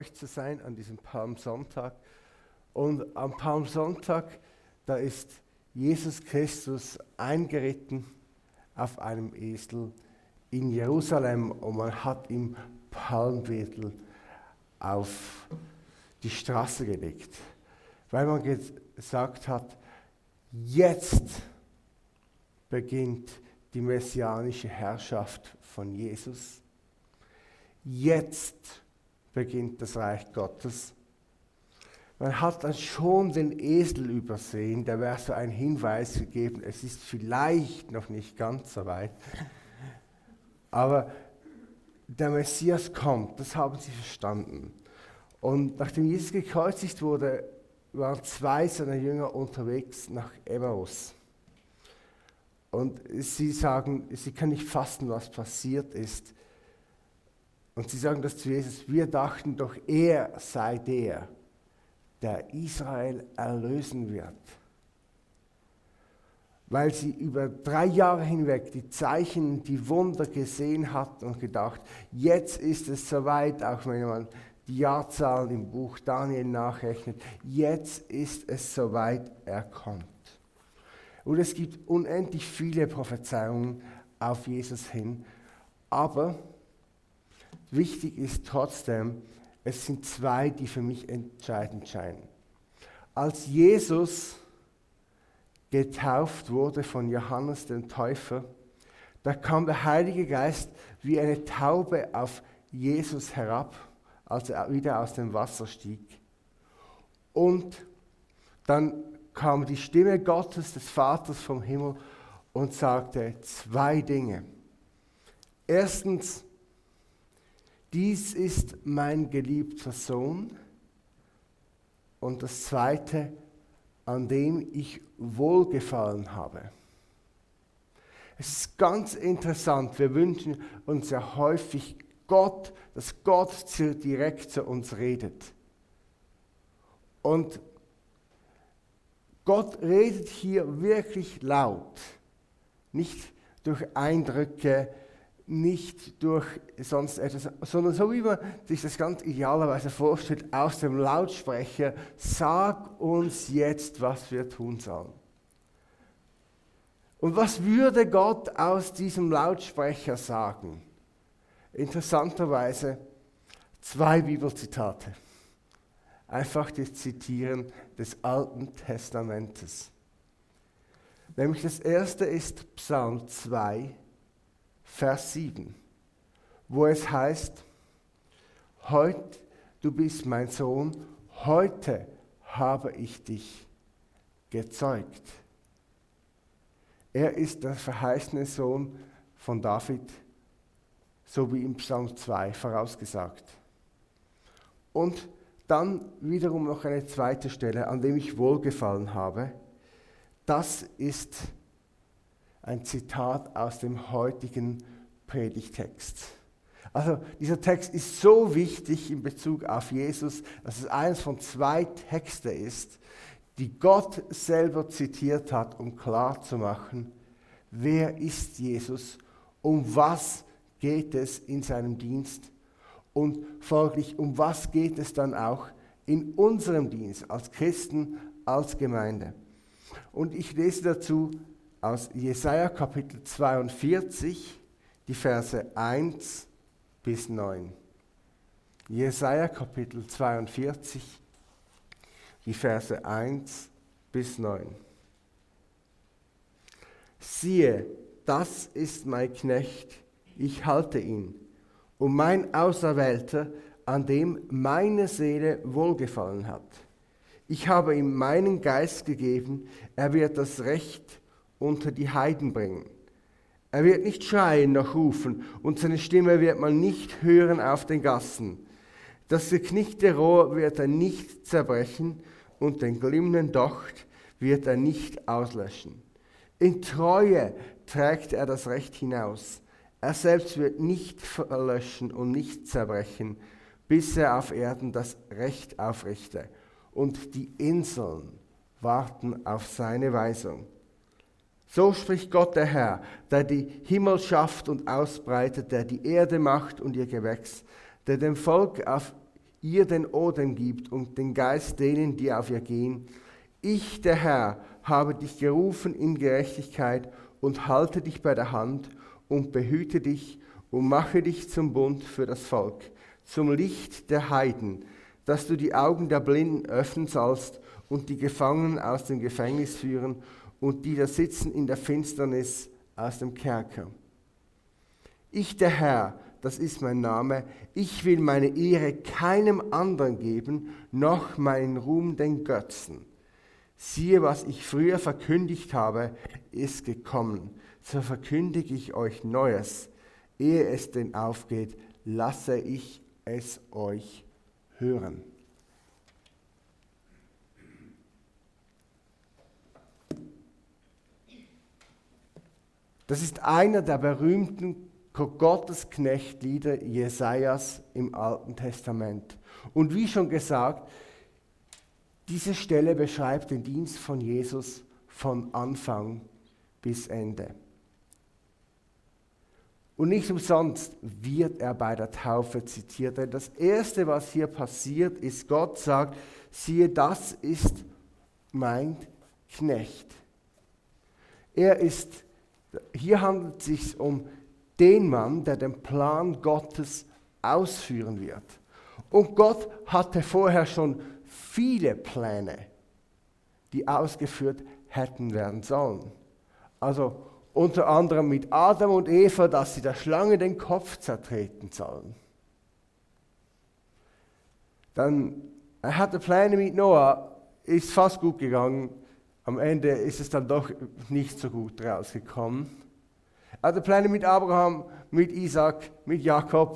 zu sein an diesem Palmsonntag. Und am Palmsonntag, da ist Jesus Christus eingeritten auf einem Esel in Jerusalem und man hat ihm Palmwedel auf die Straße gelegt, weil man gesagt hat, jetzt beginnt die messianische Herrschaft von Jesus. Jetzt beginnt das Reich Gottes. Man hat dann schon den Esel übersehen, da wäre so ein Hinweis gegeben, es ist vielleicht noch nicht ganz so weit. Aber der Messias kommt, das haben sie verstanden. Und nachdem Jesus gekreuzigt wurde, waren 2 seiner Jünger unterwegs nach Emmaus. Und sie sagen, sie können nicht fassen, was passiert ist. Und sie sagen das zu Jesus, wir dachten doch, er sei der Israel erlösen wird. Weil sie über 3 Jahre hinweg die Zeichen, die Wunder gesehen hatten und gedacht, jetzt ist es soweit, auch wenn man die Jahrzahlen im Buch Daniel nachrechnet, jetzt ist es soweit, er kommt. Und es gibt unendlich viele Prophezeiungen auf Jesus hin, aber wichtig ist trotzdem, es sind 2, die für mich entscheidend scheinen. Als Jesus getauft wurde von Johannes dem Täufer, da kam der Heilige Geist wie eine Taube auf Jesus herab, als er wieder aus dem Wasser stieg. Und dann kam die Stimme Gottes, des Vaters vom Himmel und sagte 2 Dinge. Erstens, dies ist mein geliebter Sohn. Und das Zweite, an dem ich Wohlgefallen habe. Es ist ganz interessant, wir wünschen uns ja häufig Gott, dass Gott direkt zu uns redet. Und Gott redet hier wirklich laut, nicht durch Eindrücke, nicht durch sonst etwas, sondern so wie man sich das ganz idealerweise vorstellt, aus dem Lautsprecher, sag uns jetzt, was wir tun sollen. Und was würde Gott aus diesem Lautsprecher sagen? Interessanterweise 2 Bibelzitate. Einfach das Zitieren des Alten Testamentes. Nämlich das erste ist Psalm 2, Vers 7, wo es heißt, heute, du bist mein Sohn, heute habe ich dich gezeugt. Er ist der verheißene Sohn von David, so wie im Psalm 2 vorausgesagt. Und dann wiederum noch eine zweite Stelle, an dem ich wohlgefallen habe. Das ist ein Zitat aus dem heutigen Predigtext. Also dieser Text ist so wichtig in Bezug auf Jesus, dass es eines von 2 Texten ist, die Gott selber zitiert hat, um klarzumachen, wer ist Jesus, um was geht es in seinem Dienst und folglich um was geht es dann auch in unserem Dienst als Christen, als Gemeinde. Und ich lese dazu aus Jesaja Kapitel 42, die Verse 1 bis 9. Jesaja Kapitel 42, die Verse 1 bis 9. Siehe, das ist mein Knecht, ich halte ihn, und mein Auserwählter, an dem meine Seele wohlgefallen hat. Ich habe ihm meinen Geist gegeben, er wird das Recht unter die Heiden bringen. Er wird nicht schreien noch rufen und seine Stimme wird man nicht hören auf den Gassen. Das geknickte Rohr wird er nicht zerbrechen und den glimmenden Docht wird er nicht auslöschen. In Treue trägt er das Recht hinaus. Er selbst wird nicht verlöschen und nicht zerbrechen, bis er auf Erden das Recht aufrichte. Und die Inseln warten auf seine Weisung. So spricht Gott der Herr, der die Himmel schafft und ausbreitet, der die Erde macht und ihr Gewächs, der dem Volk auf ihr den Odem gibt und den Geist denen, die auf ihr gehen. Ich, der Herr, habe dich gerufen in Gerechtigkeit und halte dich bei der Hand und behüte dich und mache dich zum Bund für das Volk, zum Licht der Heiden, dass du die Augen der Blinden öffnen sollst und die Gefangenen aus dem Gefängnis führen und die da sitzen in der Finsternis aus dem Kerker. Ich, der Herr, das ist mein Name, ich will meine Ehre keinem anderen geben, noch meinen Ruhm den Götzen. Siehe, was ich früher verkündigt habe, ist gekommen. So verkündige ich euch Neues. Ehe es denn aufgeht, lasse ich es euch hören. Das ist einer der berühmten Gottesknechtlieder Jesajas im Alten Testament. Und wie schon gesagt, diese Stelle beschreibt den Dienst von Jesus von Anfang bis Ende. Und nicht umsonst wird er bei der Taufe zitiert. Denn das Erste, was hier passiert, ist, Gott sagt, siehe, das ist mein Knecht. Hier handelt es sich um den Mann, der den Plan Gottes ausführen wird. Und Gott hatte vorher schon viele Pläne, die ausgeführt hätten werden sollen. Also unter anderem mit Adam und Eva, dass sie der Schlange den Kopf zertreten sollen. Dann, er hatte Pläne mit Noah, ist fast gut gegangen. Am Ende ist es dann doch nicht so gut rausgekommen. Er hatte Pläne mit Abraham, mit Isaac, mit Jakob,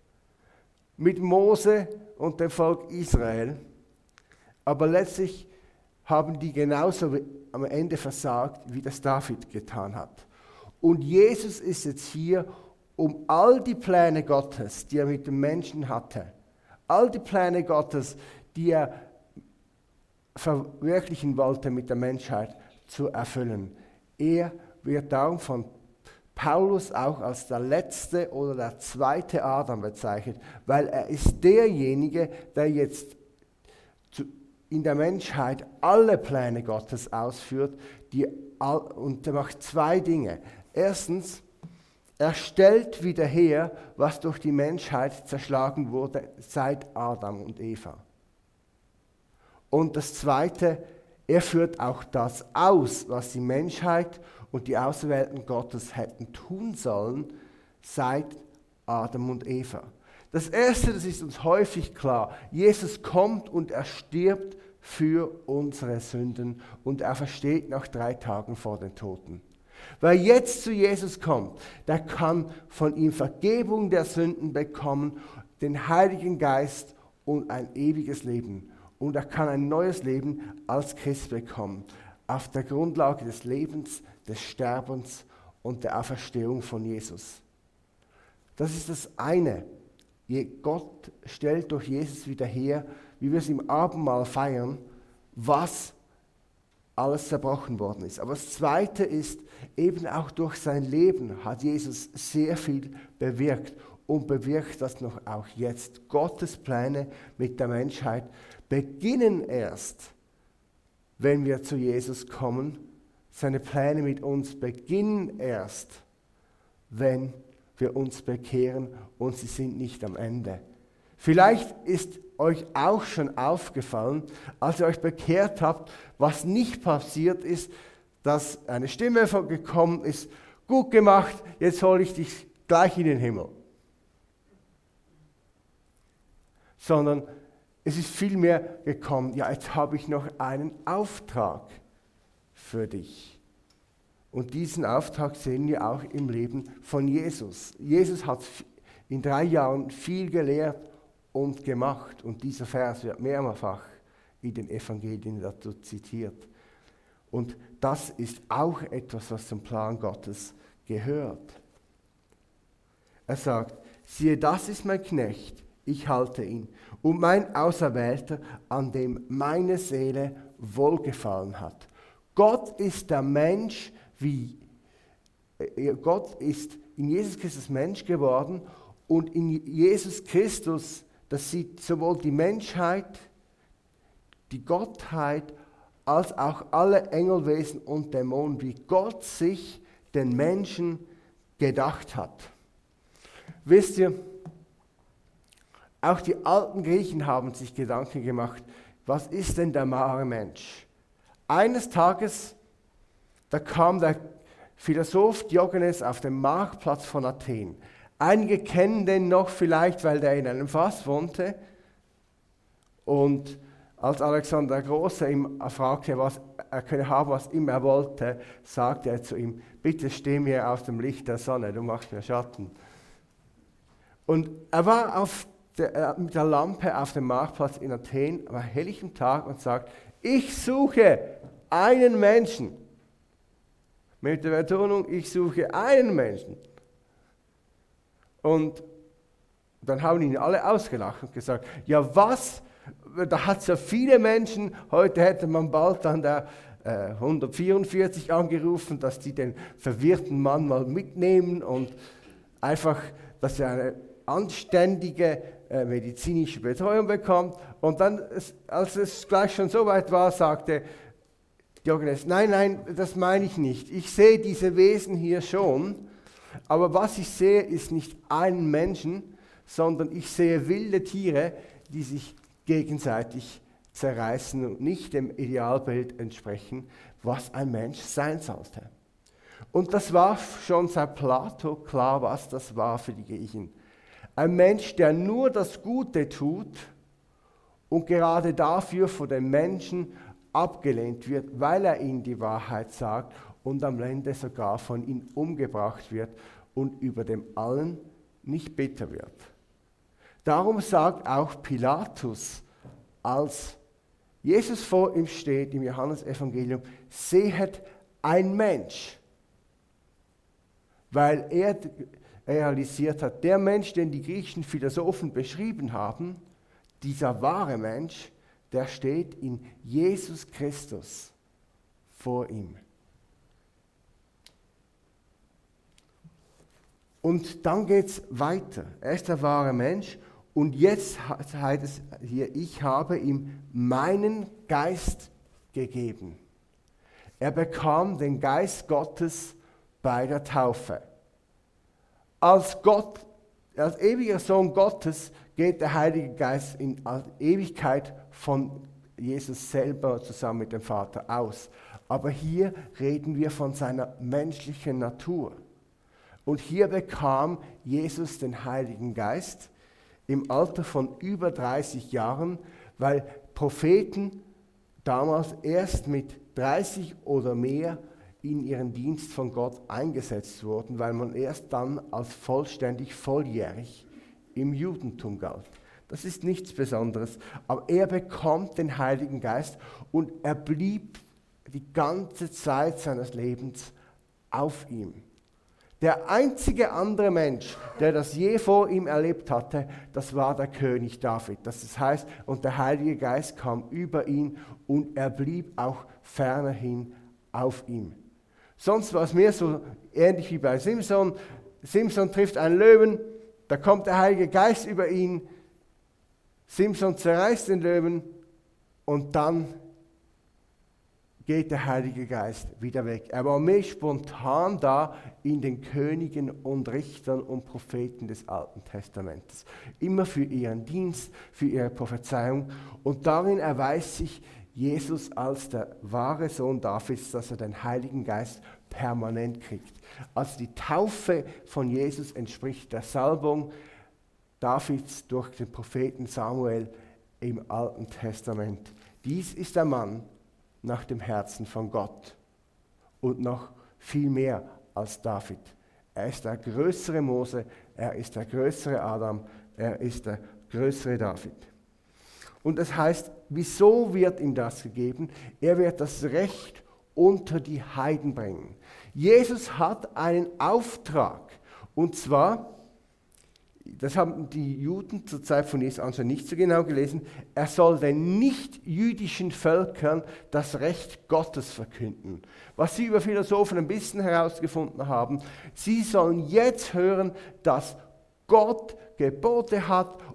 mit Mose und dem Volk Israel. Aber letztlich haben die genauso am Ende versagt, wie das David getan hat. Und Jesus ist jetzt hier, um all die Pläne Gottes, die er mit dem Menschen hatte, all die Pläne Gottes, die er verwirklichen wollte mit der Menschheit, zu erfüllen. Er wird darum von Paulus auch als der letzte oder der zweite Adam bezeichnet, weil er ist derjenige, der jetzt in der Menschheit alle Pläne Gottes ausführt, und er macht zwei Dinge. Erstens, er stellt wieder her, was durch die Menschheit zerschlagen wurde seit Adam und Eva. Und das Zweite, er führt auch das aus, was die Menschheit und die Auserwählten Gottes hätten tun sollen seit Adam und Eva. Das Erste, das ist uns häufig klar, Jesus kommt und er stirbt für unsere Sünden und er versteht nach 3 Tagen vor den Toten. Wer jetzt zu Jesus kommt, der kann von ihm Vergebung der Sünden bekommen, den Heiligen Geist und ein ewiges Leben. Und er kann ein neues Leben als Christ bekommen, auf der Grundlage des Lebens, des Sterbens und der Auferstehung von Jesus. Das ist das eine. Gott stellt durch Jesus wieder her, wie wir es im Abendmahl feiern, was alles zerbrochen worden ist. Aber das Zweite ist, eben auch durch sein Leben hat Jesus sehr viel bewirkt und bewirkt das noch auch jetzt. Gottes Pläne mit der Menschheit beginnen erst, wenn wir zu Jesus kommen. Seine Pläne mit uns beginnen erst, wenn wir uns bekehren und sie sind nicht am Ende. Vielleicht ist euch auch schon aufgefallen, als ihr euch bekehrt habt, was nicht passiert ist, dass eine Stimme gekommen ist, gut gemacht, jetzt hole ich dich gleich in den Himmel. Sondern es ist vielmehr gekommen, ja, jetzt habe ich noch einen Auftrag für dich. Und diesen Auftrag sehen wir auch im Leben von Jesus. Jesus hat in 3 Jahren viel gelehrt und gemacht. Und dieser Vers wird mehrfach in den Evangelien dazu zitiert. Und das ist auch etwas, was zum Plan Gottes gehört. Er sagt, siehe, das ist mein Knecht, ich halte ihn, und mein Auserwählter, an dem meine Seele wohlgefallen hat. Gott ist der Mensch, Gott ist in Jesus Christus Mensch geworden und in Jesus Christus das sieht sowohl die Menschheit, die Gottheit, als auch alle Engelwesen und Dämonen, wie Gott sich den Menschen gedacht hat. Wisst ihr, auch die alten Griechen haben sich Gedanken gemacht, was ist denn der wahre Mensch? Eines Tages, da kam der Philosoph Diogenes auf den Marktplatz von Athen. Einige kennen den noch vielleicht, weil der in einem Fass wohnte. Und als Alexander der Große ihm fragte, was er könne haben, was immer er wollte, sagte er zu ihm, bitte steh mir aus dem Licht der Sonne, du machst mir Schatten. Und er war mit der Lampe auf dem Marktplatz in Athen am helllichten Tag und sagt, ich suche einen Menschen. Mit der Betonung, ich suche einen Menschen. Und dann haben ihn alle ausgelacht und gesagt, ja was, da hat es ja viele Menschen, heute hätte man bald an der 144 angerufen, dass die den verwirrten Mann mal mitnehmen und einfach, dass er eine anständige medizinische Betreuung bekommt. Und dann, als es gleich schon so weit war, sagte Diogenes, nein, das meine ich nicht. Ich sehe diese Wesen hier schon, aber was ich sehe, ist nicht einen Menschen, sondern ich sehe wilde Tiere, die sich gegenseitig zerreißen und nicht dem Idealbild entsprechen, was ein Mensch sein sollte. Und das war schon seit Plato klar, was das war für die Griechen. Ein Mensch, der nur das Gute tut und gerade dafür von den Menschen abgelehnt wird, weil er ihnen die Wahrheit sagt und am Ende sogar von ihnen umgebracht wird und über dem allen nicht bitter wird. Darum sagt auch Pilatus, als Jesus vor ihm steht im Johannesevangelium, sehet ein Mensch, weil er realisiert hat, der Mensch, den die griechischen Philosophen beschrieben haben, dieser wahre Mensch, der steht in Jesus Christus vor ihm. Und dann geht es weiter. Er ist der wahre Mensch und jetzt heißt es hier, ich habe ihm meinen Geist gegeben. Er bekam den Geist Gottes bei der Taufe. Als ewiger Sohn Gottes geht der Heilige Geist in Ewigkeit von Jesus selber zusammen mit dem Vater aus. Aber hier reden wir von seiner menschlichen Natur. Und hier bekam Jesus den Heiligen Geist im Alter von über 30 Jahren, weil Propheten damals erst mit 30 oder mehr in ihren Dienst von Gott eingesetzt wurden, weil man erst dann als vollständig volljährig im Judentum galt. Das ist nichts Besonderes, aber er bekommt den Heiligen Geist und er blieb die ganze Zeit seines Lebens auf ihm. Der einzige andere Mensch, der das je vor ihm erlebt hatte, das war der König David. Das heißt, und der Heilige Geist kam über ihn und er blieb auch fernerhin auf ihm. Sonst war es mehr so ähnlich wie bei Simson. Simson trifft einen Löwen, da kommt der Heilige Geist über ihn. Simson zerreißt den Löwen und dann geht der Heilige Geist wieder weg. Er war mehr spontan da in den Königen und Richtern und Propheten des Alten Testamentes. Immer für ihren Dienst, für ihre Prophezeiung. Und darin erweist sich Jesus als der wahre Sohn Davids, dass er den Heiligen Geist permanent kriegt. Also die Taufe von Jesus entspricht der Salbung Davids durch den Propheten Samuel im Alten Testament. Dies ist der Mann nach dem Herzen von Gott und noch viel mehr als David. Er ist der größere Mose, er ist der größere Adam, er ist der größere David. Und das heißt, wieso wird ihm das gegeben? Er wird das Recht unter die Heiden bringen. Jesus hat einen Auftrag und zwar, das haben die Juden zur Zeit von Jesus anscheinend nicht so genau gelesen, er soll den nicht-jüdischen Völkern das Recht Gottes verkünden. Was sie über Philosophen ein bisschen herausgefunden haben, sie sollen jetzt hören, dass Gott Gebote hat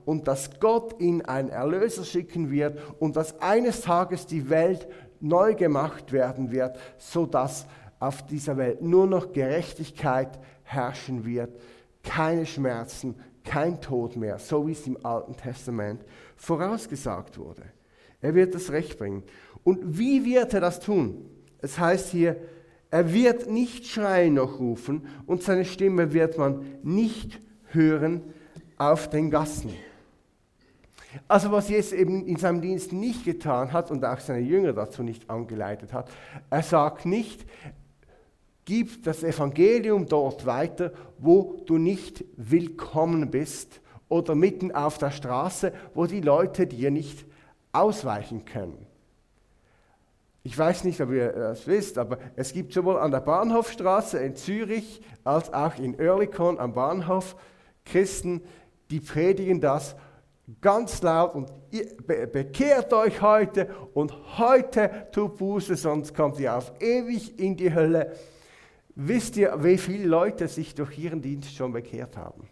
und dass Gott ihnen einen Erlöser schicken wird und dass eines Tages die Welt neu gemacht werden wird, sodass auf dieser Welt nur noch Gerechtigkeit herrschen wird, keine Schmerzen, kein Tod mehr, so wie es im Alten Testament vorausgesagt wurde. Er wird das Recht bringen. Und wie wird er das tun? Es heißt hier, er wird nicht schreien noch rufen und seine Stimme wird man nicht hören auf den Gassen. Also was Jesus eben in seinem Dienst nicht getan hat und auch seine Jünger dazu nicht angeleitet hat, er sagt nicht, gib das Evangelium dort weiter, wo du nicht willkommen bist oder mitten auf der Straße, wo die Leute dir nicht ausweichen können. Ich weiß nicht, ob ihr das wisst, aber es gibt sowohl an der Bahnhofstraße in Zürich als auch in Oerlikon am Bahnhof Christen, die predigen das ganz laut und ihr bekehrt euch heute und heute tut Buße, sonst kommt ihr auf ewig in die Hölle. Wisst ihr, wie viele Leute sich durch ihren Dienst schon bekehrt haben?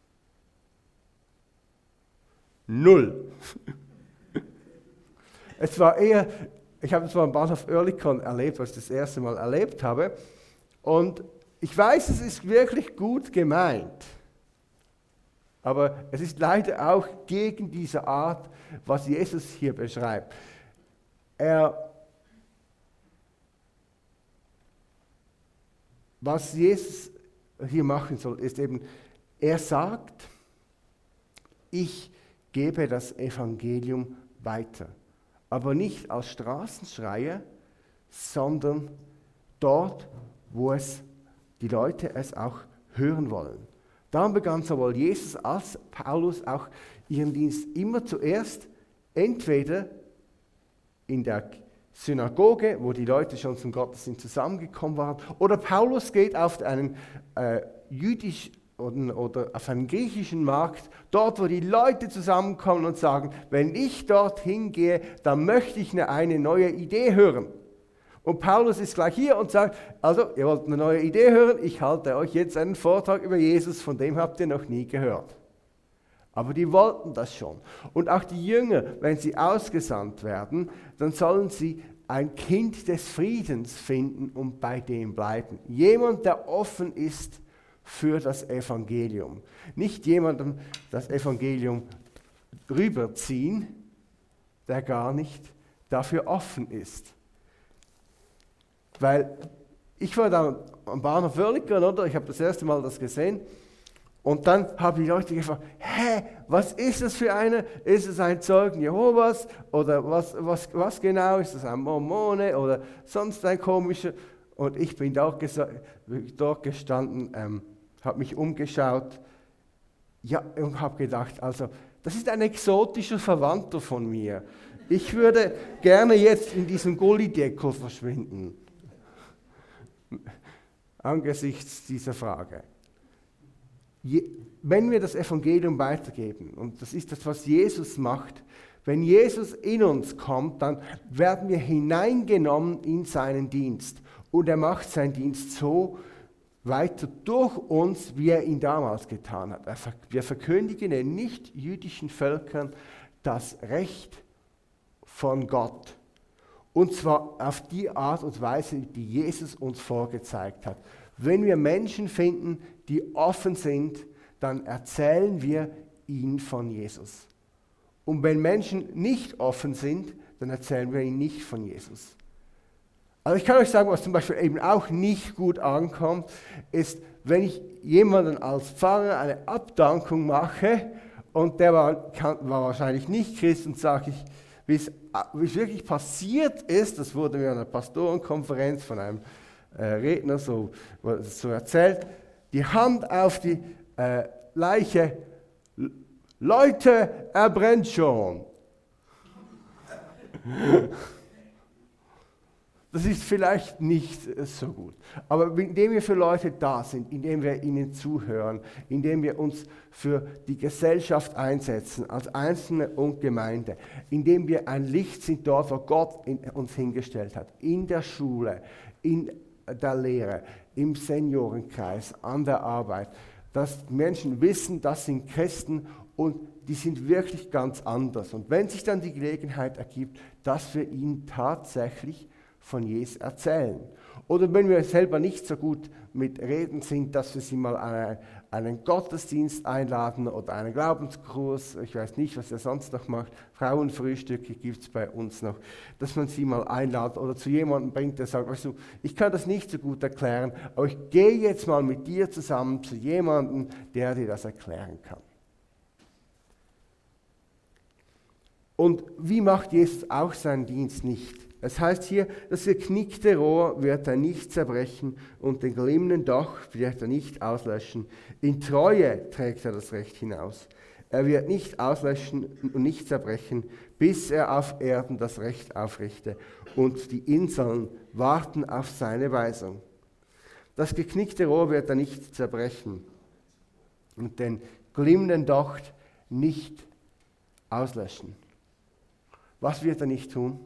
0. Es war eher, ich habe es mal am Bahnhof Oerlikon erlebt, was ich das erste Mal erlebt habe. Und ich weiß, es ist wirklich gut gemeint. Aber es ist leider auch gegen diese Art, was Jesus hier beschreibt. Was Jesus hier machen soll, ist eben, er sagt, ich gebe das Evangelium weiter. Aber nicht als Straßenschreier, sondern dort, wo die Leute es auch hören wollen. Darum begann sowohl Jesus als Paulus auch ihren Dienst immer zuerst entweder in der Synagoge, wo die Leute schon zum Gottesdienst zusammengekommen waren, oder Paulus geht auf einen jüdischen oder auf einen griechischen Markt, dort, wo die Leute zusammenkommen und sagen, wenn ich dorthin gehe, dann möchte ich eine neue Idee hören. Und Paulus ist gleich hier und sagt, also ihr wollt eine neue Idee hören, ich halte euch jetzt einen Vortrag über Jesus, von dem habt ihr noch nie gehört. Aber die wollten das schon. Und auch die Jünger, wenn sie ausgesandt werden, dann sollen sie ein Kind des Friedens finden und bei dem bleiben. Jemand, der offen ist für das Evangelium. Nicht jemandem das Evangelium rüberziehen, der gar nicht dafür offen ist. Weil ich war da am Bahnhof Oerlikon, oder? Ich habe das erste Mal das gesehen. Und dann haben die Leute gefragt, was ist das für eine? Ist es ein Zeugen Jehovas? Oder was genau? Ist das ein Mormone oder sonst ein komischer? Und ich bin dort gestanden, habe mich umgeschaut, ja, und habe gedacht, also das ist ein exotischer Verwandter von mir. Ich würde gerne jetzt in diesem Gullideckel verschwinden. Angesichts dieser Frage. Wenn wir das Evangelium weitergeben, und das ist das, was Jesus macht, wenn Jesus in uns kommt, dann werden wir hineingenommen in seinen Dienst. Und er macht seinen Dienst so weiter durch uns, wie er ihn damals getan hat. Wir verkündigen den nicht-jüdischen Völkern das Recht von Gott. Und zwar auf die Art und Weise, die Jesus uns vorgezeigt hat. Wenn wir Menschen finden, die offen sind, dann erzählen wir ihnen von Jesus. Und wenn Menschen nicht offen sind, dann erzählen wir ihnen nicht von Jesus. Also ich kann euch sagen, was zum Beispiel eben auch nicht gut ankommt, ist, wenn ich jemanden als Pfarrer eine Abdankung mache und der war wahrscheinlich nicht Christ und sage ich, wie es wirklich passiert ist, das wurde mir an einer Pastorenkonferenz von einem Redner so erzählt, die Hand auf die Leiche, Leute, er brennt schon. Das ist vielleicht nicht so gut. Aber indem wir für Leute da sind, indem wir ihnen zuhören, indem wir uns für die Gesellschaft einsetzen, als Einzelne und Gemeinde, indem wir ein Licht sind dort, wo Gott uns hingestellt hat, in der Schule, in der Lehre, im Seniorenkreis, an der Arbeit, dass Menschen wissen, das sind Christen und die sind wirklich ganz anders. Und wenn sich dann die Gelegenheit ergibt, dass wir ihnen tatsächlich von Jesus erzählen. Oder wenn wir selber nicht so gut mit Reden sind, dass wir sie mal an einen Gottesdienst einladen oder einen Glaubenskurs, ich weiß nicht, was er sonst noch macht, Frauenfrühstücke gibt es bei uns noch, dass man sie mal einladet oder zu jemandem bringt, der sagt, weißt du, ich kann das nicht so gut erklären, aber ich gehe jetzt mal mit dir zusammen zu jemandem, der dir das erklären kann. Und wie macht Jesus auch seinen Dienst nicht? Es heißt hier, das geknickte Rohr wird er nicht zerbrechen und den glimmenden Docht wird er nicht auslöschen. In Treue trägt er das Recht hinaus. Er wird nicht auslöschen und nicht zerbrechen, bis er auf Erden das Recht aufrichte und die Inseln warten auf seine Weisung. Das geknickte Rohr wird er nicht zerbrechen und den glimmenden Docht nicht auslöschen. Was wird er nicht tun?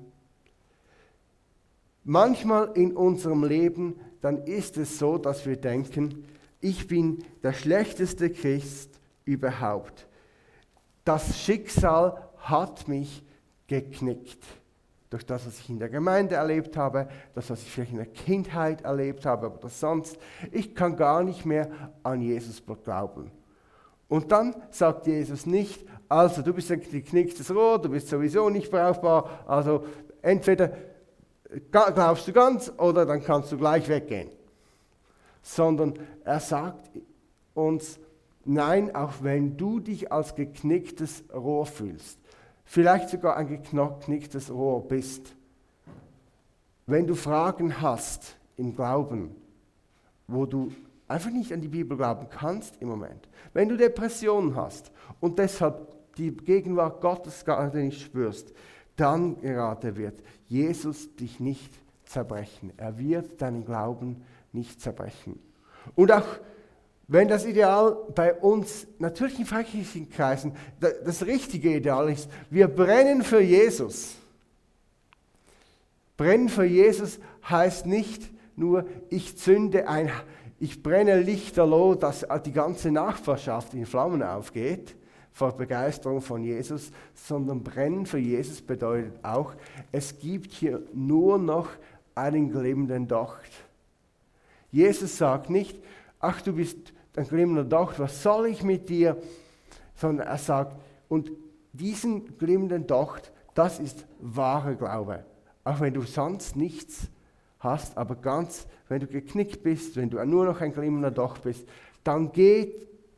Manchmal in unserem Leben, dann ist es so, dass wir denken, ich bin der schlechteste Christ überhaupt. Das Schicksal hat mich geknickt. Durch das, was ich in der Gemeinde erlebt habe, das, was ich vielleicht in der Kindheit erlebt habe oder sonst. Ich kann gar nicht mehr an Jesus glauben. Und dann sagt Jesus nicht, also du bist ein geknicktes Rohr, du bist sowieso nicht brauchbar, also entweder glaubst du ganz oder dann kannst du gleich weggehen. Sondern er sagt uns, nein, auch wenn du dich als geknicktes Rohr fühlst, vielleicht sogar ein geknicktes Rohr bist, wenn du Fragen hast im Glauben, wo du einfach nicht an die Bibel glauben kannst im Moment, wenn du Depressionen hast und deshalb die Gegenwart Gottes gerade nicht spürst, dann gerade wird Jesus dich nicht zerbrechen. Er wird deinen Glauben nicht zerbrechen. Und auch wenn das Ideal bei uns, natürlich in freikirchlichen Kreisen, das richtige Ideal ist, wir brennen für Jesus. Brennen für Jesus heißt nicht nur, ich brenne lichterloh, dass die ganze Nachbarschaft in Flammen aufgeht, vor Begeisterung von Jesus, sondern brennen für Jesus bedeutet auch, es gibt hier nur noch einen glimmenden Docht. Jesus sagt nicht, ach du bist ein glimmender Docht, was soll ich mit dir? Sondern er sagt, und diesen glimmenden Docht, das ist wahrer Glaube. Auch wenn du sonst nichts hast, aber wenn du geknickt bist, wenn du nur noch ein glimmender Docht bist, dann geh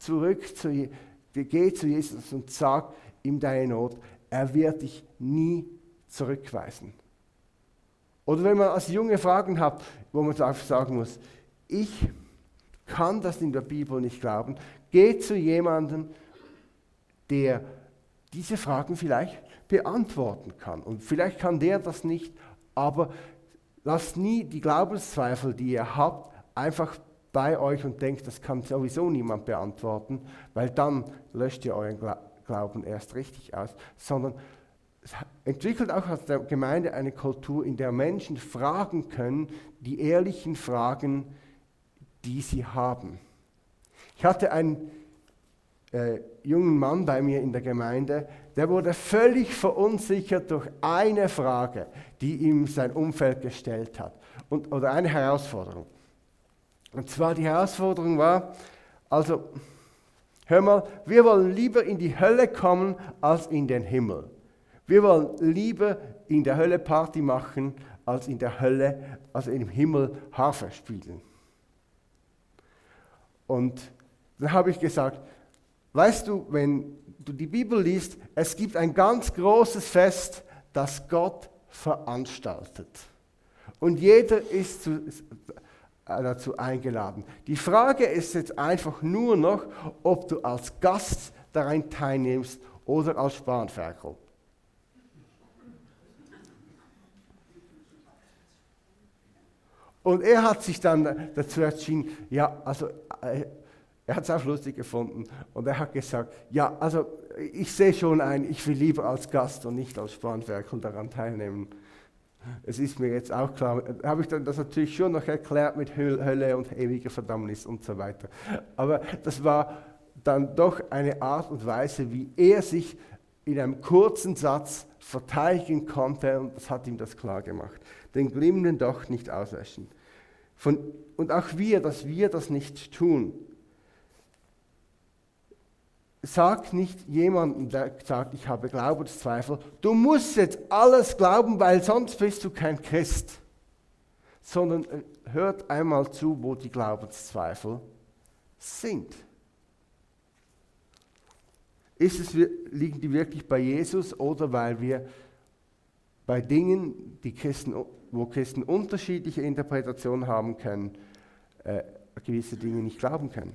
zu Jesus und sag ihm deine Not, er wird dich nie zurückweisen. Oder wenn man als Junge Fragen hat, wo man einfach sagen muss, ich kann das in der Bibel nicht glauben, geh zu jemandem, der diese Fragen vielleicht beantworten kann. Und vielleicht kann der das nicht, aber lasst nie die Glaubenszweifel, die ihr habt, einfach bei euch und denkt, das kann sowieso niemand beantworten, weil dann löscht ihr euren Glauben erst richtig aus, sondern entwickelt auch aus der Gemeinde eine Kultur, in der Menschen fragen können, die ehrlichen Fragen, die sie haben. Ich hatte einen jungen Mann bei mir in der Gemeinde, der wurde völlig verunsichert durch eine Frage, die ihm sein Umfeld gestellt hat, oder eine Herausforderung. Und zwar die Herausforderung war, also, hör mal, wir wollen lieber in die Hölle kommen als in den Himmel. Wir wollen lieber in der Hölle Party machen, als in der Hölle, also im Himmel Harfe spielen. Und dann habe ich gesagt, weißt du, wenn du die Bibel liest, es gibt ein ganz großes Fest, das Gott veranstaltet. Und jeder ist dazu eingeladen. Die Frage ist jetzt einfach nur noch, ob du als Gast daran teilnimmst oder als Spanferkel. Und er hat sich dann dazu entschieden, ja, also er hat es auch lustig gefunden und er hat gesagt, ja, also ich sehe schon ein, ich will lieber als Gast und nicht als Spanferkel daran teilnehmen. Es ist mir jetzt auch klar, habe ich dann das natürlich schon noch erklärt mit Hölle und ewiger Verdammnis und so weiter. Aber das war dann doch eine Art und Weise, wie er sich in einem kurzen Satz verteidigen konnte, und das hat ihm das klar gemacht. Den glimmenden Docht nicht auslöschen. Und auch dass wir das nicht tun. Sag nicht jemandem, der sagt, ich habe Glaubenszweifel, du musst jetzt alles glauben, weil sonst bist du kein Christ. Sondern hört einmal zu, wo die Glaubenszweifel sind. Liegen die wirklich bei Jesus oder weil wir bei Dingen, wo Christen unterschiedliche Interpretationen haben können, gewisse Dinge nicht glauben können?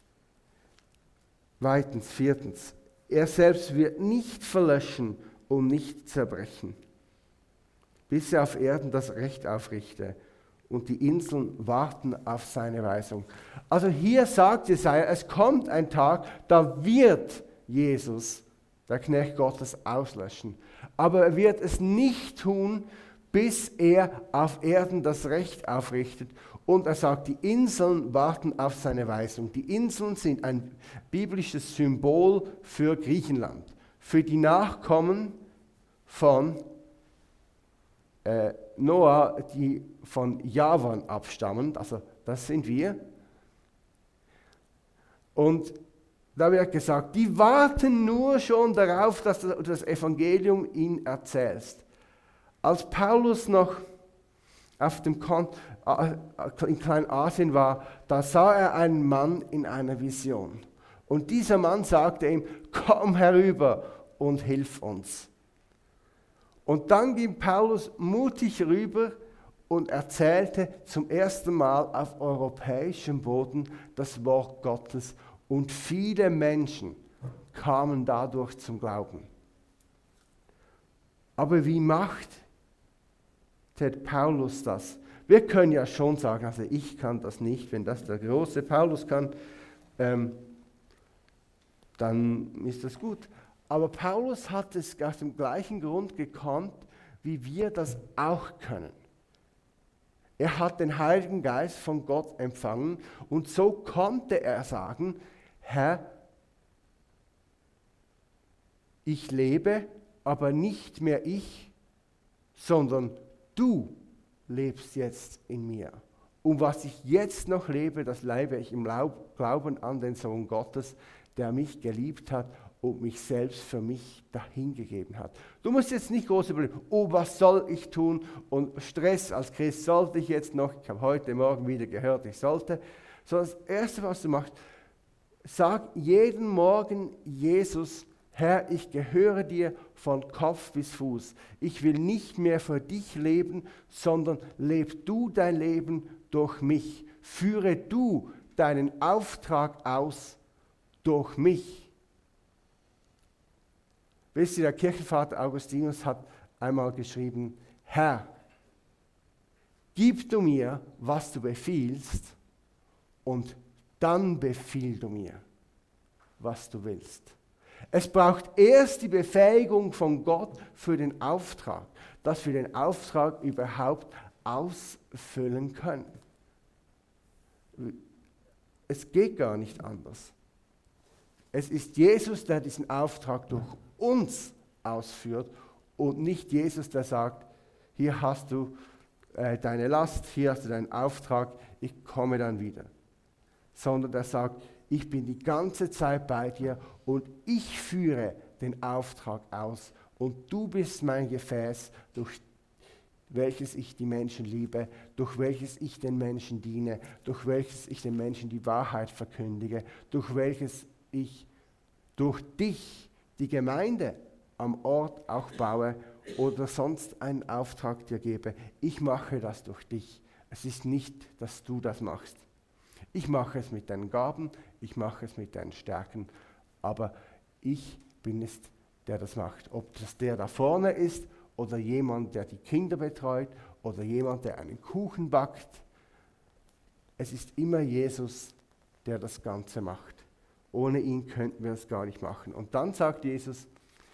Viertens, er selbst wird nicht verlöschen und nicht zerbrechen, bis er auf Erden das Recht aufrichte und die Inseln warten auf seine Weisung. Also hier sagt Jesaja, es kommt ein Tag, da wird Jesus, der Knecht Gottes, auslöschen. Aber er wird es nicht tun, bis er auf Erden das Recht aufrichtet. Und er sagt, die Inseln warten auf seine Weisung. Die Inseln sind ein biblisches Symbol für Griechenland, für die Nachkommen von Noah, die von Javan abstammen. Also das sind wir. Und da wird gesagt, die warten nur schon darauf, dass du das Evangelium ihnen erzählst. Als Paulus noch in Kleinasien war, da sah er einen Mann in einer Vision. Und dieser Mann sagte ihm, komm herüber und hilf uns. Und dann ging Paulus mutig rüber und erzählte zum ersten Mal auf europäischem Boden das Wort Gottes. Und viele Menschen kamen dadurch zum Glauben. Aber wie macht Paulus das? Wir können ja schon sagen, also ich kann das nicht, wenn das der große Paulus kann, dann ist das gut. Aber Paulus hat es aus dem gleichen Grund gekonnt, wie wir das auch können. Er hat den Heiligen Geist von Gott empfangen und so konnte er sagen, Herr, ich lebe, aber nicht mehr ich, sondern du lebst jetzt in mir. Und was ich jetzt noch lebe, das lebe ich im Glauben an den Sohn Gottes, der mich geliebt hat und mich selbst für mich dahingegeben hat. Du musst jetzt nicht groß überlegen, oh, was soll ich tun? Und Stress als Christ sollte ich jetzt noch, ich habe heute Morgen wieder gehört, ich sollte. Sondern das Erste, was du machst, sag jeden Morgen Jesus, Herr, ich gehöre dir von Kopf bis Fuß. Ich will nicht mehr für dich leben, sondern leb du dein Leben durch mich. Führe du deinen Auftrag aus durch mich. Wisst ihr, der Kirchenvater Augustinus hat einmal geschrieben, Herr, gib du mir, was du befiehlst, und dann befiehl du mir, was du willst. Es braucht erst die Befähigung von Gott für den Auftrag, dass wir den Auftrag überhaupt ausfüllen können. Es geht gar nicht anders. Es ist Jesus, der diesen Auftrag durch uns ausführt und nicht Jesus, der sagt, hier hast du deine Last, hier hast du deinen Auftrag, ich komme dann wieder. Sondern der sagt, ich bin die ganze Zeit bei dir und ich führe den Auftrag aus und du bist mein Gefäß, durch welches ich die Menschen liebe, durch welches ich den Menschen diene, durch welches ich den Menschen die Wahrheit verkündige, durch welches ich durch dich die Gemeinde am Ort auch baue oder sonst einen Auftrag dir gebe. Ich mache das durch dich. Es ist nicht, dass du das machst. Ich mache es mit deinen Gaben, ich mache es mit deinen Stärken, aber ich bin es, der das macht. Ob das der da vorne ist oder jemand, der die Kinder betreut oder jemand, der einen Kuchen backt. Es ist immer Jesus, der das Ganze macht. Ohne ihn könnten wir es gar nicht machen. Und dann sagt Jesus,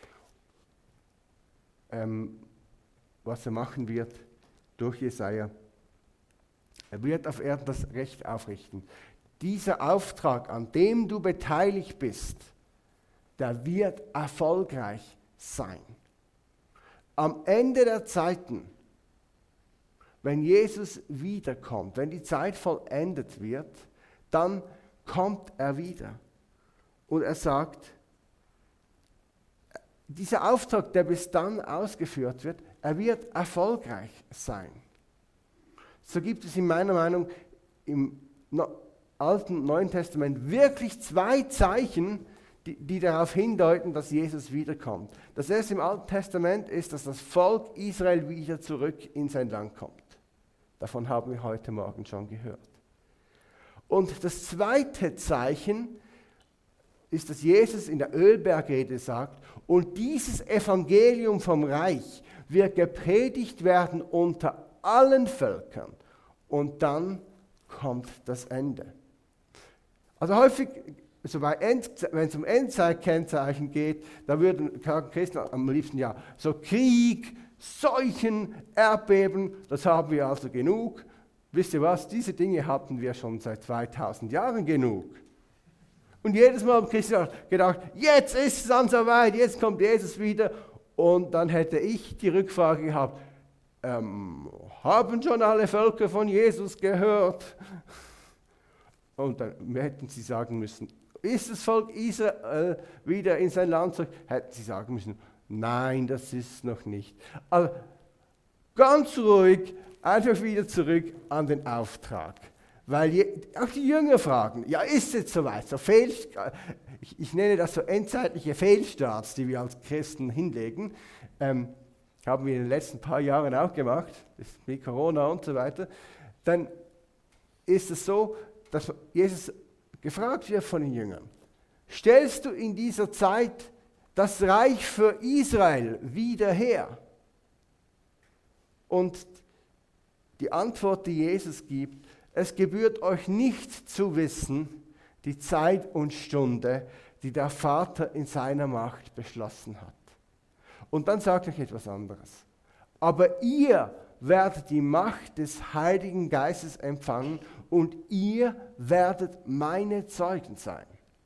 was er machen wird durch Jesaja. Er wird auf Erden das Recht aufrichten. dieser Auftrag, an dem du beteiligt bist, der wird erfolgreich sein. Am Ende der Zeiten, wenn Jesus wiederkommt, wenn die Zeit vollendet wird, dann kommt er wieder. Und er sagt, dieser Auftrag, der bis dann ausgeführt wird, er wird erfolgreich sein. So gibt es in meiner Meinung im Alten und Neuen Testament wirklich zwei Zeichen, die darauf hindeuten, dass Jesus wiederkommt. Das erste im Alten Testament ist, dass das Volk Israel wieder zurück in sein Land kommt. Davon haben wir heute Morgen schon gehört. Und das zweite Zeichen ist, dass Jesus in der Ölbergrede sagt, und dieses Evangelium vom Reich wird gepredigt werden unter allen Völkern. Und dann kommt das Ende. Also häufig, wenn es um Endzeitkennzeichen geht, da würden Christen am liebsten ja so Krieg, Seuchen, Erdbeben, das haben wir also genug. Wisst ihr was, diese Dinge hatten wir schon seit 2000 Jahren genug. Und jedes Mal haben Christen gedacht, jetzt ist es dann soweit, jetzt kommt Jesus wieder. Und dann hätte ich die Rückfrage gehabt, haben schon alle Völker von Jesus gehört? Und dann hätten sie sagen müssen, ist das Volk Israel wieder in sein Land zurück? Hätten sie sagen müssen, nein, das ist noch nicht. Also ganz ruhig, einfach wieder zurück an den Auftrag. Weil auch die Jünger fragen, ja, ist es soweit? So ich nenne das so endzeitliche Fehlstarts, die wir als Christen hinlegen. Haben wir in den letzten paar Jahren auch gemacht, mit Corona und so weiter. Dann ist es so, dass Jesus gefragt wird von den Jüngern, stellst du in dieser Zeit das Reich für Israel wieder her? Und die Antwort, die Jesus gibt, es gebührt euch nicht zu wissen, die Zeit und Stunde, die der Vater in seiner Macht beschlossen hat. Und dann sagt euch etwas anderes. Aber ihr werdet die Macht des Heiligen Geistes empfangen und ihr werdet meine Zeugen sein.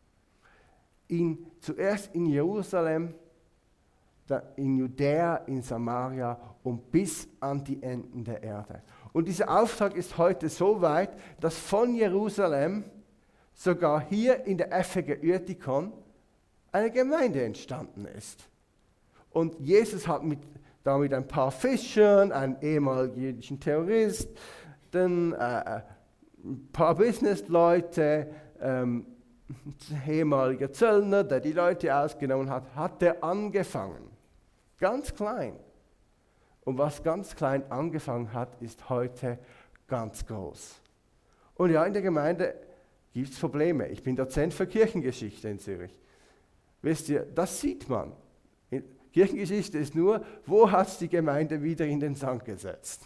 Zuerst in Jerusalem, in Judäa, in Samaria und bis an die Enden der Erde. Und dieser Auftrag ist heute so weit, dass von Jerusalem sogar hier in der FG Uetikon eine Gemeinde entstanden ist. Und Jesus hat damit ein paar Fischern, einen ehemaligen jüdischen Terrorist, dann ein paar Businessleute, ehemaliger Zöllner, der die Leute ausgenommen hat, hat er angefangen. Ganz klein. Und was ganz klein angefangen hat, ist heute ganz groß. Und ja, in der Gemeinde gibt es Probleme. Ich bin Dozent für Kirchengeschichte in Zürich. Wisst ihr, das sieht man. Kirchengeschichte ist nur, wo hat es die Gemeinde wieder in den Sand gesetzt?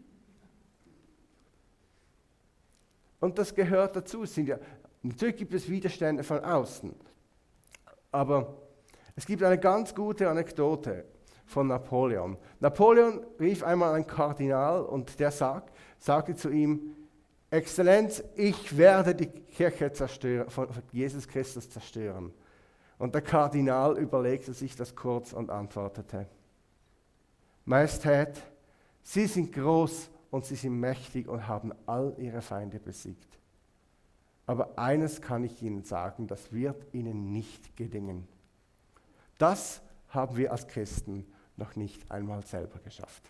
Und das gehört dazu. Natürlich gibt es Widerstände von außen. Aber es gibt eine ganz gute Anekdote von Napoleon. Napoleon rief einmal einen Kardinal und der sagte zu ihm, Exzellenz, ich werde die Kirche von Jesus Christus zerstören. Und der Kardinal überlegte sich das kurz und antwortete, Majestät, Sie sind groß und Sie sind mächtig und haben all Ihre Feinde besiegt. Aber eines kann ich Ihnen sagen, das wird Ihnen nicht gelingen. Das haben wir als Christen noch nicht einmal selber geschafft.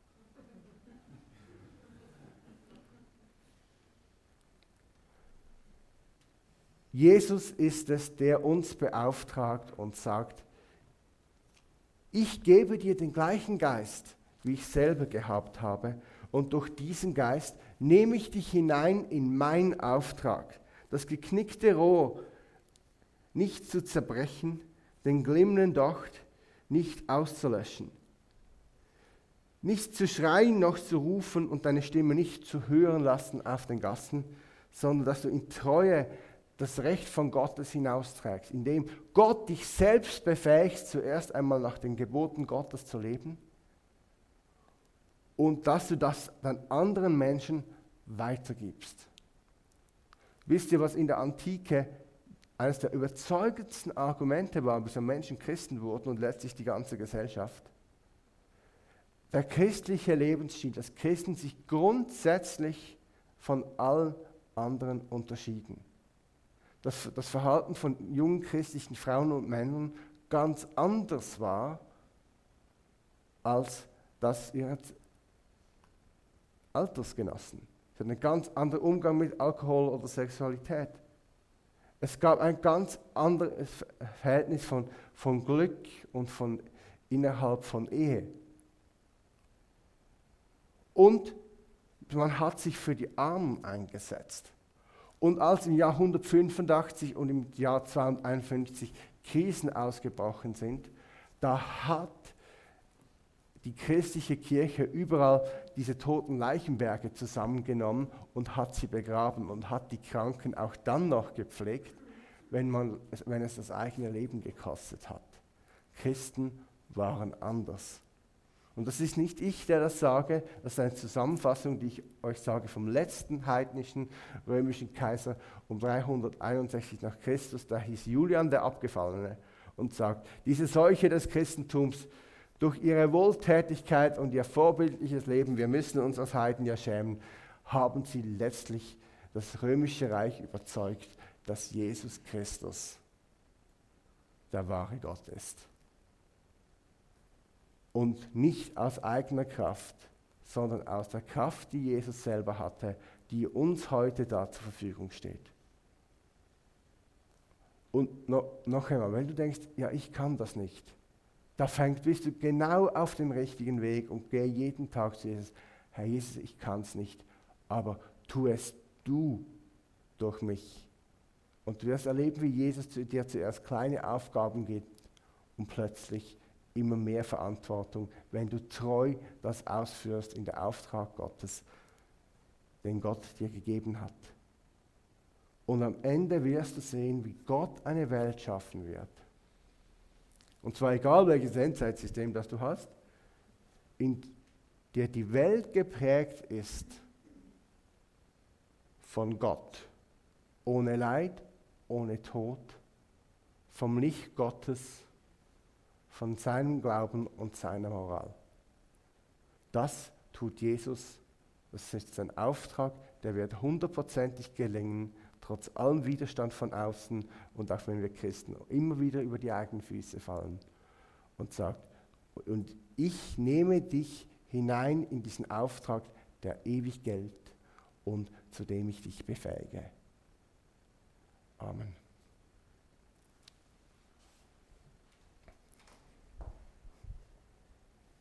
Jesus ist es, der uns beauftragt und sagt, ich gebe dir den gleichen Geist, wie ich selber gehabt habe, und durch diesen Geist nehme ich dich hinein in meinen Auftrag, das geknickte Rohr nicht zu zerbrechen, den glimmenden Docht nicht auszulöschen, nicht zu schreien noch zu rufen und deine Stimme nicht zu hören lassen auf den Gassen, sondern dass du in Treue das Recht von Gottes hinausträgst, indem Gott dich selbst befähigt, zuerst einmal nach den Geboten Gottes zu leben und dass du das dann anderen Menschen weitergibst. Wisst ihr, was in der Antike eines der überzeugendsten Argumente war, bis Menschen Christen wurden und letztlich die ganze Gesellschaft? Der christliche Lebensstil, dass Christen sich grundsätzlich von allen anderen unterschieden. Dass das Verhalten von jungen christlichen Frauen und Männern ganz anders war als das ihrer Altersgenossen. Sie hatten einen ganz anderen Umgang mit Alkohol oder Sexualität. Es gab ein ganz anderes Verhältnis von Glück und innerhalb von Ehe. Und man hat sich für die Armen eingesetzt. Und als im Jahr 185 und im Jahr 251 Krisen ausgebrochen sind, da hat die christliche Kirche überall diese toten Leichenberge zusammengenommen und hat sie begraben und hat die Kranken auch dann noch gepflegt, wenn es das eigene Leben gekostet hat. Christen waren anders. Und das ist nicht ich, der das sage, das ist eine Zusammenfassung, die ich euch sage vom letzten heidnischen römischen Kaiser um 361 nach Christus, da hieß Julian der Abgefallene und sagt, diese Seuche des Christentums durch ihre Wohltätigkeit und ihr vorbildliches Leben, wir müssen uns als Heiden ja schämen, haben sie letztlich das römische Reich überzeugt, dass Jesus Christus der wahre Gott ist. Und nicht aus eigener Kraft, sondern aus der Kraft, die Jesus selber hatte, die uns heute da zur Verfügung steht. Und noch einmal, wenn du denkst, ja, ich kann das nicht, bist du genau auf dem richtigen Weg und geh jeden Tag zu Jesus. Herr Jesus, ich kann es nicht, aber tu es du durch mich. Und du wirst erleben, wie Jesus dir zuerst kleine Aufgaben gibt und plötzlich immer mehr Verantwortung, wenn du treu das ausführst in der Auftrag Gottes, den Gott dir gegeben hat. Und am Ende wirst du sehen, wie Gott eine Welt schaffen wird. Und zwar egal welches Endzeitsystem das du hast, in der die Welt geprägt ist von Gott, ohne Leid, ohne Tod, vom Licht Gottes, von seinem Glauben und seiner Moral. Das tut Jesus, das ist sein Auftrag, der wird 100%ig gelingen, trotz allem Widerstand von außen und auch wenn wir Christen immer wieder über die eigenen Füße fallen und sagt, und ich nehme dich hinein in diesen Auftrag, der ewig gilt und zu dem ich dich befähige. Amen.